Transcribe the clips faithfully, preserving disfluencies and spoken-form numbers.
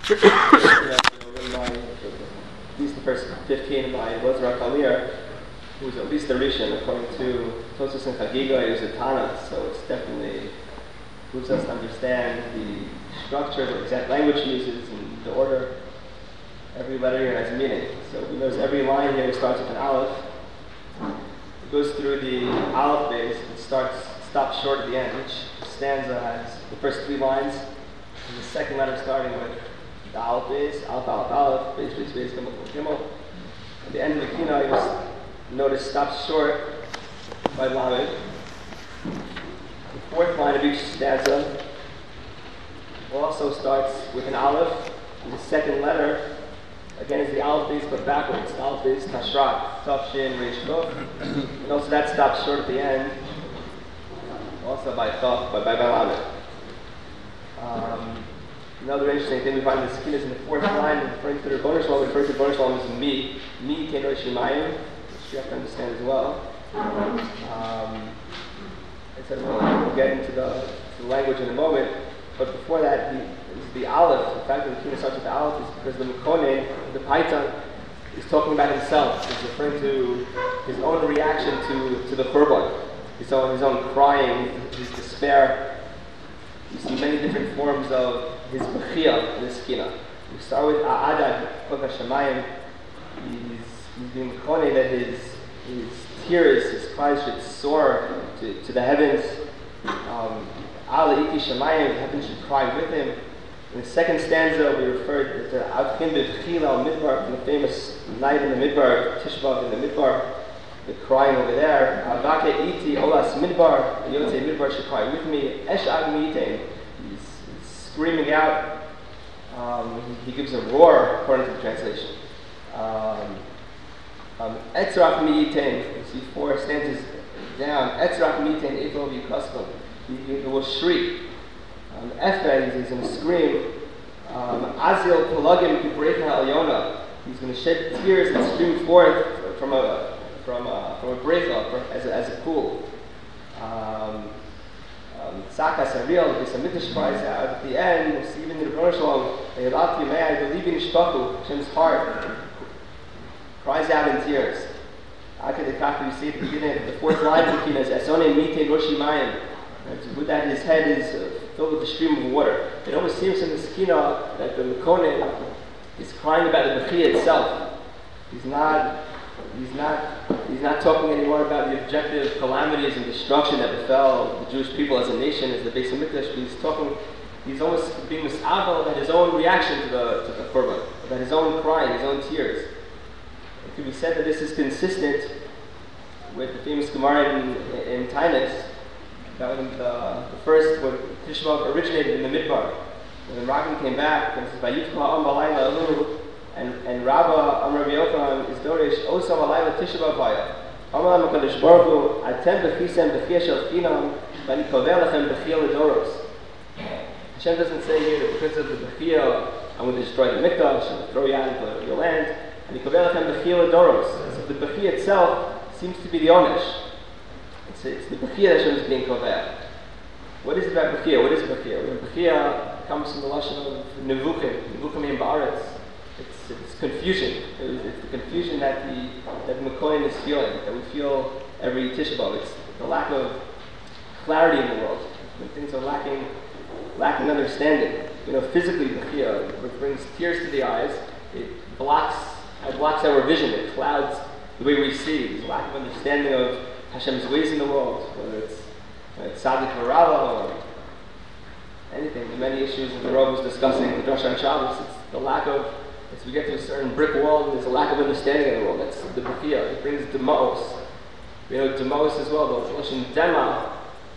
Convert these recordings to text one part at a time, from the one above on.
At least the first fifteen by Lozra Kalir, who was at least a Rishon, according to Tosus and Chagiga, he was a Tana, so it's definitely moves us to understand the structure, the exact language he uses, and the order. Every letter here has a meaning. So we notice every line here starts with an aleph. It goes through the aleph base and starts, stops short at the end. Each stanza has the first three lines, and the second letter starting with the aleph base, aleph, aleph, aleph, base, base, base, gimel, gimel. At the end of the kina, you just notice stops short by lamed. The fourth line of each stanza also starts with an aleph, and the second letter, again, is the aleph base but backwards. The aleph base, tashrak, tav, shin, resh, kuf. And also that stops short at the end, also by tav, by by lamed. Um, another interesting thing we find in the Sekina is in the fourth line, referring to the Rebbeinu Shalom, referring to the Rebbeinu Shalom as me, me, Kein Rosh Shemayim, which you have to understand as well. Um, We'll, we'll get into the, the language in a moment, but before that, the, the aleph, the fact that the kina starts with the aleph is because the Mekone, the Paitan, is talking about himself. He's referring to his own reaction to, to the Churban, his own, his own crying, his despair. You see many different forms of his bechia in this kina. We start with A'adad, Chok HaShamayim. He's, he's being Mekone that his, his tears, his cries should soar to, to the heavens. Ala Iki Shemayim, the heavens should cry with him. In the second stanza, we referred to Avchin B'Chila al Midbar, from the famous night in the Midbar, Tisha B'Av in the Midbar, the crying over there. Avake Iti Olas Midbar, the Yotzei Midbar should cry with me. Esh Ag Mi'itein, he's screaming out. Um, he, he gives a roar, according to the translation. Um, Um, Etzrach mi'itein, you see four stanzas down. Etzrach mi'itein, Eto v'yukaskom. He, he will shriek. Um, Ephraim, he's going to scream. Um, Azil pelagim kibrecha alyona. He's going to shed tears and scream forth from a from a from a brecha, from, as a, as a pool. Tzaka Sariel, the Samitish cries out at the end. We'll see even in the Rebbeinu Shalom, Eilati Yimei, I believe in Ishtachu, Hashem's heart cries out in tears. Akadekach, we see at the beginning, the fourth line of the Kina is Esone Mite Roshi Mayim. With that, his head is uh, filled with a stream of water. It almost seems in this Kina that the Mekone is crying about the Bechia itself. He's not, he's not, he's not talking anymore about the objective calamities and destruction that befell the Jewish people as a nation, as the Beis HaMikdash. But he's talking, he's almost being misavel about his own reaction to the to the Korban, about his own crying, his own tears. It can be said that this is consistent with the famous Gemara in, in Tainus, that when the, the first, when Tisha B'Av originated in the Midbar, when the Ragam came back, and it says, Vayitcha ha'am b'layla alu, and and Rabba Am Rabbi Yochanan is dorish Osa b'layla Tisha B'Av vaya. Amalam HaKadosh Baruch Hu, Atem b'chisem b'chia shel chinam, v'ani koveh lechem b'chia l'doros. Hashem doesn't say here that because of the b'chia, I'm going to destroy the Mikdash and throw you out into your land. And koveh lechem b'chia l'doros. So the b'chia itself seems to be the onish. It's, it's the b'chia that Hashem is being koveh. What is it about b'chia? What is b'chia? B'chia comes from the lashon of nevuchim. Nevuchim mean ba'aretz. It's, it's confusion. It's the confusion that the that Mekoyin is feeling, that we feel every Tisha B'Av. It's the lack of clarity in the world. When things are lacking, lacking understanding. You know, physically, b'chia, it brings tears to the eyes. It blocks, it blocks our vision. It clouds the way we see. There's a lack of understanding of Hashem's ways in the world, whether it's Tzaddik V'Rava or anything. The many issues that the Rav was discussing in the Drasha on Shabbos, it's the lack of, as we get to a certain brick wall, and there's a lack of understanding of the world. That's the b'chia. It brings demos. You know, demos as well, the Lashon dema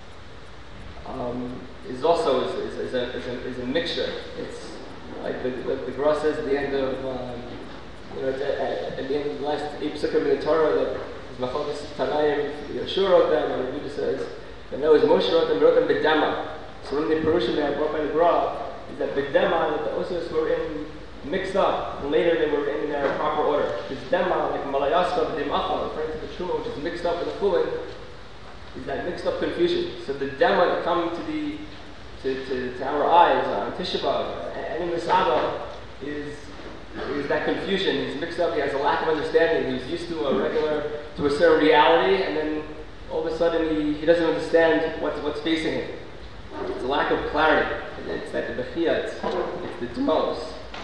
um, is also is, is, is, a, is, a, is a mixture. It's like the, the, the Gra says at the end of, um, you know, at, at, at the end of the last eight Pesukim in the Torah, that Machokas Tanaim, Yeshua wrote them, and the Buddha says, and that was Moshe wrote them, wrote them b'dema. So one of the Perushim that I brought by the Gra is that b'dema, that the Osos were in mixed up, and later they were in their proper order. This dema, like Malayaska, b'demacha, referring to the Truma, which is mixed up with the Chulin, is that mixed up confusion. So the dema that come to the to, to, to our eyes on Tisha B'Av, any Misaba, is, is that confusion. He's mixed up, he has a lack of understanding. He's used to a regular, to a certain reality, and then all of a sudden he, he doesn't understand what's, what's facing him. It's a lack of clarity. It's that the bechia, it's, it's the demos.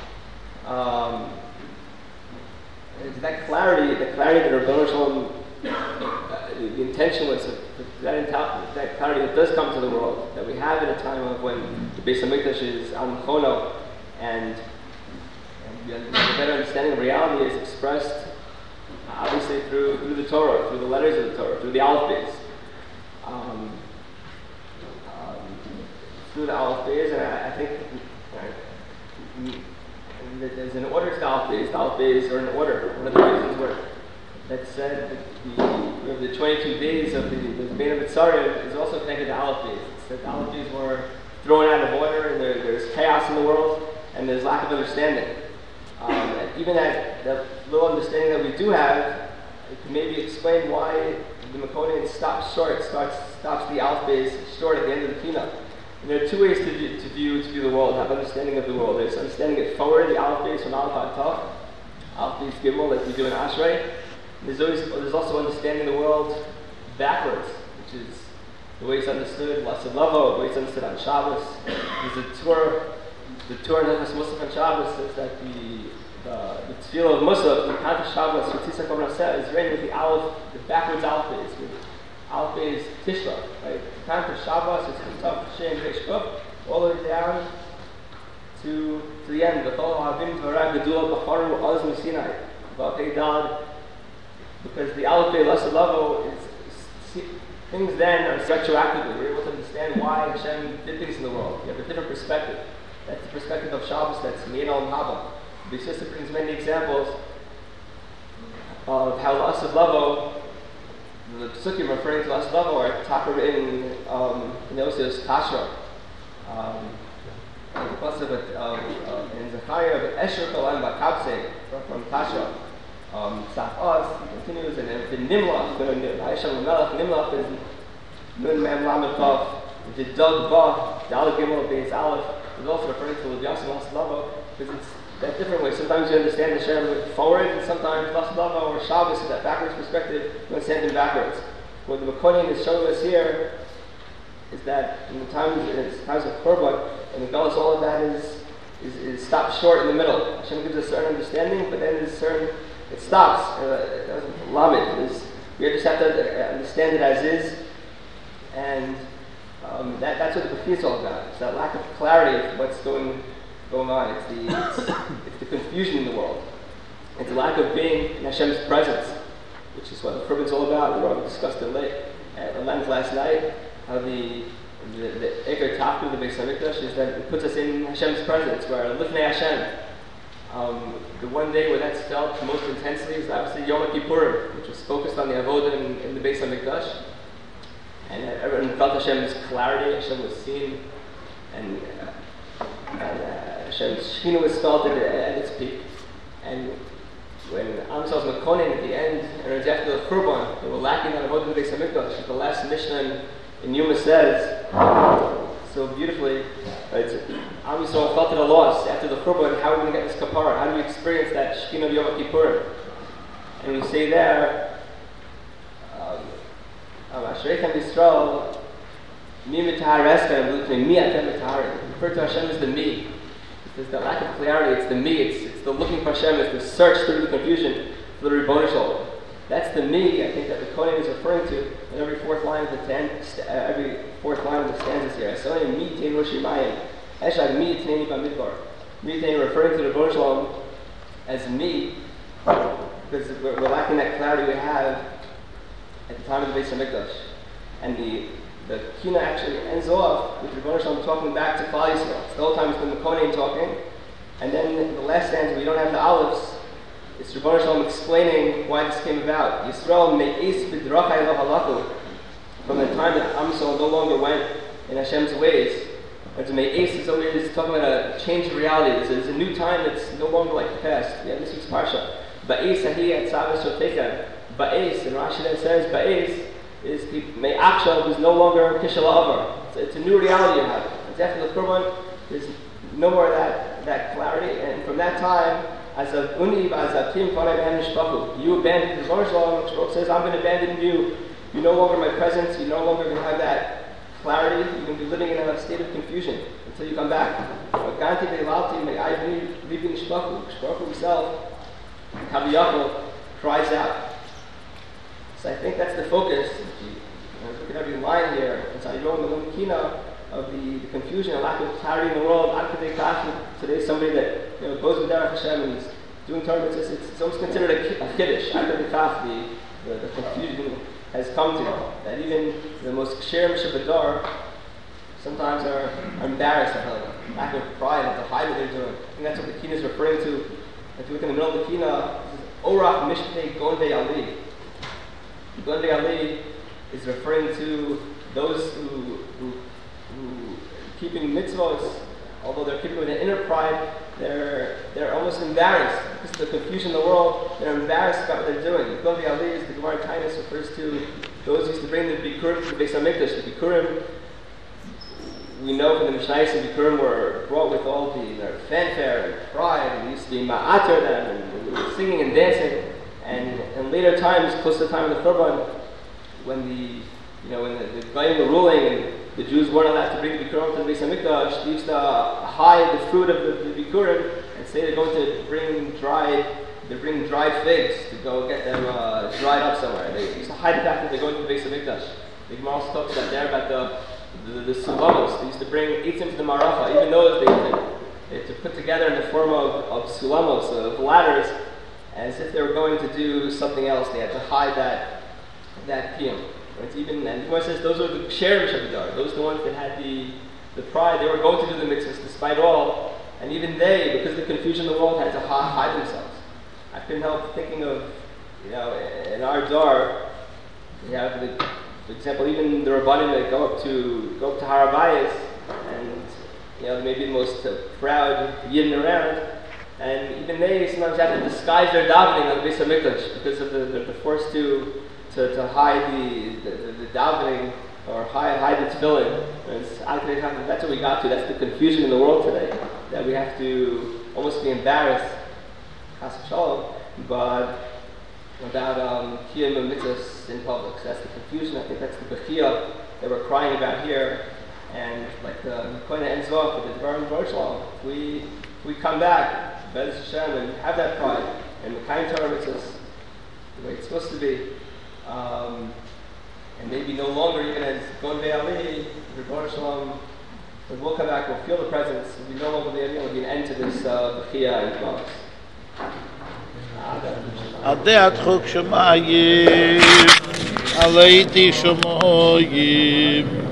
Um, it's that clarity, the clarity that Rebbeinu Shalom, uh, the, the intention was that, that, that clarity that does come to the world, that we have in a time of when the Beis HaMikdash is on Chono, and, and the better understanding of reality is expressed obviously through, through the Torah, through the letters of the Torah, through the Aleph Beis. Um, um, through the Aleph Beis, and I, I think uh, there's an order to the Aleph Beis. The Aleph Beis are in order. One of the reasons where that said that the, the, the twenty-two days of the, the Bein HaMitzarim is also connected to Aleph Beis. It's that the Aleph Beis were thrown out of order, and there, there's chaos in the world, and there's lack of understanding. Um, and even that, that little understanding that we do have, it can maybe explain why the Makonian stops short, starts, stops the Aleph Beis short at the end of the keynote. And there are two ways to view, to view to view the world, have understanding of the world. There's understanding it forward, the Aleph Beis from Aleph Ad Tav, Aleph Beis Gimel, like we do in Ashrei. There's always there's also understanding the world backwards, which is the way it's understood, Lasad Lavo, the way it's understood on Shabbos. There's a tour, the tour in Nefesh Musaf on Shabbos says that the the, the tefillah of Musaf, the Kanta Shabbos, what Tzisach Omer says, is written with the Aleph, the backwards Aleph Beis, with Aleph Beis Tishra, right? The Kanta Shabbos is Kutaf Shem Reish Kuf, all the way down to to the end. V'chol ha'avim Torah Gedula B'charu Oz M'Sinai, V'atei Dad. Because the Aleph Beis Lasad Lavo is, is things then are retroactively. We're able to understand why Hashem did things in the world. You have a different perspective. That's the perspective of Shabbos. That's Mein Olam Haba. The Bishop brings many examples of how Lasad Lavo, the Psukim referring to Lasad Lavo, are taka in um, in Osios Tashra. Um, the pasuk of in Zechariah of Esher Kolam Bakabse from Tashra. Um, Safas, he continues, and the Nimlach, the Aisham Melech, Nimlach is Nun Mem Lamed Tav, the Dug Ba, Daled Gimel Beis Aleph, is also referring to L'Vyasim Lasad Lavo, because it's that different way. Sometimes you understand the Shem forward, and sometimes Lasad Lavo or Shabbos is that backwards perspective, you understand them backwards. What the Makonian is showing us here is that in the times, in the times of Korban, and the Galus, all of that is, is, is stopped short in the middle. Hashem gives us a certain understanding, but then there's certain it stops. Uh, it doesn't love it. It's, we just have to understand it as is, and um, that, that's what the Bechia is all about. It's that lack of clarity of what's going going on. It's the it's, it's the confusion in the world. It's the lack of being in Hashem's presence, which is what the Churban is all about. We already discussed it late at Lent last night. How the the, the Eker Tafu, the Beis HaMikdash, is that it puts us in Hashem's presence, where Lifnei Hashem. Um, the one day where that's felt most intensely is obviously Yom Kippurim, which was focused on the Avodah in, in the Beis HaMikdash. And everyone felt Hashem's clarity, Hashem was seen, and, uh, and uh, Hashem's Shekhinah was felt at, at its peak. And when Am Yisrael's Makonin at the end, and it was after the Churban, they were lacking on Avodah in the Beis HaMikdash. The last Mishnah in, in Yuma says, so beautifully, right, Am Yisrael felt it a loss after the Churban. How are we going to get this kapara? How do we experience that Shekhinah of Yom Kippurim? And we say there, Ashreichem Yisrael, Mi Mitaharescha, Mi Atem Mitaharim. Refer to Hashem as the Me. There's that lack of clarity. It's the Me. It's, it's the looking for Hashem. It's the search through the confusion for the Ribono Shalom. That's the Me, I think, that the Kohen is referring to in every fourth line of the ten, uh, every fourth line of the stanzas here. So Mi Tein Rosh Yimayim, Eshad Mi Tein Bamidbar. Mi Tein referring to the Ribono Shalom as Me, because we're, we're lacking that clarity we have at the time of the Beis HaMikdash. And the the Kina actually ends off with Ribono Shalom talking back to Klal Yisrael. The whole time it's the Makonim talking, and then in the last stanza we don't have the olives. It's Ribono Shalom explaining why this came about. Yisrael me'is b'drachai lo halachu. From the time that Am Yisrael no longer went in Hashem's ways. And to me'is is always talking about a change of reality. There's a, there's a new time that's no longer like the past. Yeah, this week's parsha. Ba'is hahi etzav eshotecha. Ba'is, and Rashi then says, Ba'is is the me'achshav is no longer kishal avar. It's, it's a new reality you have. It's after the Churban, there's no more of that, that clarity. And from that time, as a uni, as a kim, you abandoned the Zohar Shalom, which says, I'm going to abandon you. You're no longer my presence. You're no longer going to have that clarity. You're going to be living in a state of confusion until you come back. Shbachu himself, Kaviyachol, cries out. So I think that's the focus. Look at every line here. It's Ayom of the, the confusion and lack of clarity in the world. Today, somebody that you know goes with Derech Hashem and is doing Torah, it's, it's, it's almost considered a, a kiddush. The, the, the confusion has come to that even the most ksher mishabadar sometimes are, are embarrassed of a lack of pride and to hide what they're doing. I think that's what the Kina is referring to. If you look in the middle of the Kina, it says Orach Mishpei Gondei Ali. Gondei Ali is referring to those who, who, who keeping mitzvahs, although they're keeping with an inner pride, they're they're almost embarrassed because of the confusion in the world. They're embarrassed about what they're doing. Gondei Ali, is the Gemara Tainus refers to those who used to bring the Bikurim to the Beis Hamikdash. The Bikurim, we know from the Mishnayos, the Bikurim were brought with all the their fanfare and pride, and they used to be ma'ater them, and, and singing and dancing. And in later times, close to the time of the Churban, when the you know when the, the Goyim were ruling and the Jews weren't allowed to bring the Bikurim to the Beis Hamikdash, they used to hide the fruit of the, the Bikurim and say they're going to bring dried they bring dried figs to go get them uh, dried up somewhere. They used to hide the fact that they're going to the Beis Hamikdash. The Gemara also talks about there about the the, the sulamos. They used to bring eatim to the maracha, even those they to, they had to put together in the form of, of sulamos, of ladders, as if they were going to do something else. They had to hide that that kiyum. It's even, and Gemara says those are the ksherim shabidar, those are the ones that had the the pride. They were going to do the mitzvahs despite all, and even they, because of the confusion in the world, had to hide, hide themselves. I couldn't help thinking of, you know, in our dar, you have the, for example, even the Rabbanim that go up to go up to Har Habayis, and you know, maybe the most uh, proud yidden around, and even they sometimes have to disguise their davening on the Beis Hamikdash because of the they're forced to. To, to hide the, the, the, the davening or hide, hide the tefillin. That's what we got to. That's the confusion in the world today. That we have to almost be embarrassed, chas v'shalom, but about kiyum um, mitzvahs in public. So that's the confusion. I think that's the bechia that we're crying about here. And like the Koine ends off with the Dvarim Baruch. If we if we come back, Bez Hashem, and have that pride and the kind Torah mitzvahs the way it's supposed to be. Um, and maybe no longer even as Gondei Ali, Rebbeinu Shalom, when we'll come back, we'll feel the presence, and we no longer be able to be an end to this Bechia and Dvarim. Adei Adchok Shemayim, Aleiti Shemoyim.